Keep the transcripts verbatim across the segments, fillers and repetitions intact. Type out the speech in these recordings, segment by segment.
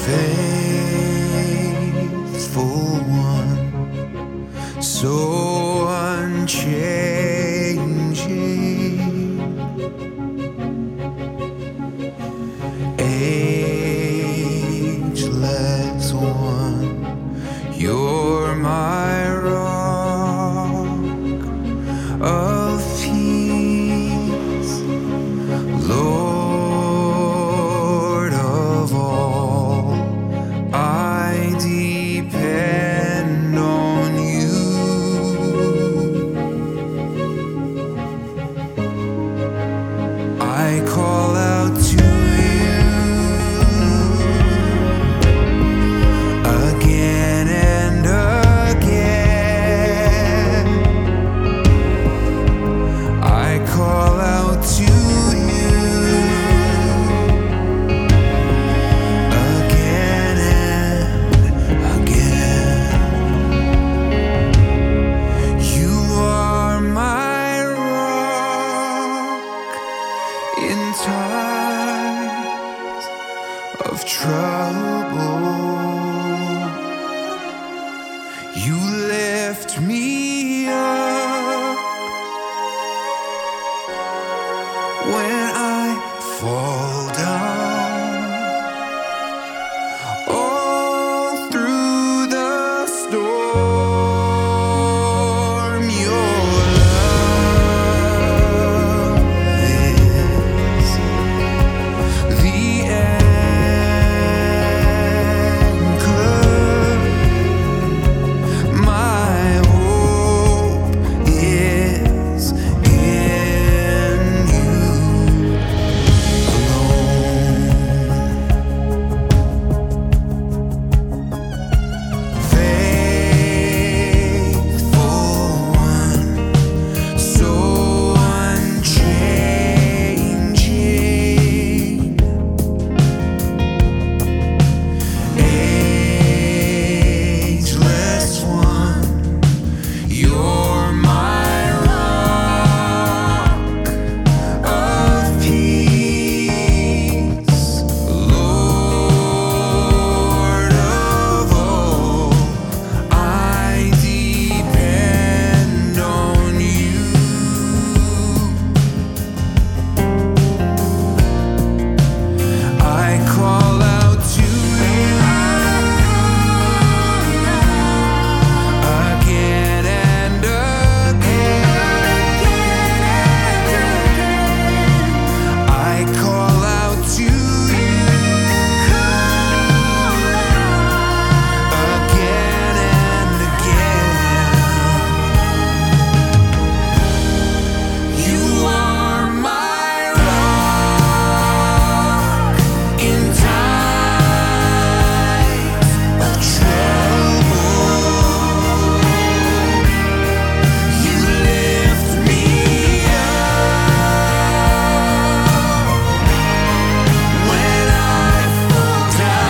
faithful one, so unchanging, ageless one, you're my rock of peace, Lord of all, I depend on you. I call out to you again and again. I call out to you again and again. You are my rock in times of trouble. You lift me up when I fall down. All through the storm, your love is the anchor. My hope is in you alone. Faithful one, so unchanging, ageless one, you're my rock of peace, Lord of all, I depend on you. I call out to you again and again. I call out to you again and again. You are my rock in times of trouble. You lift me up when I fall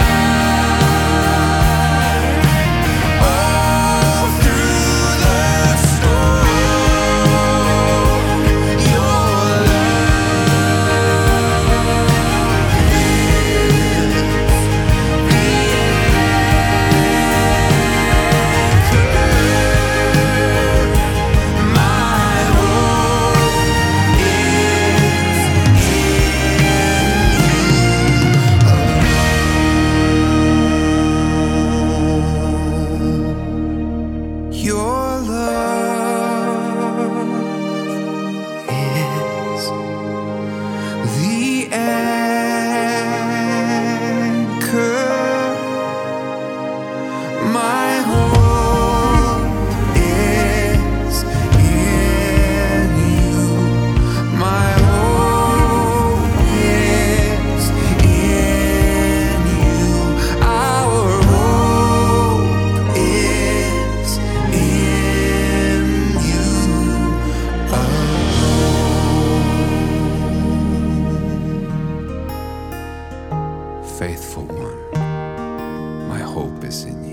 down. All through the storm, your love is the anchor. My hope is in you. My hope is in you. Our hope is in you alone. Faithful one, my hope is in you.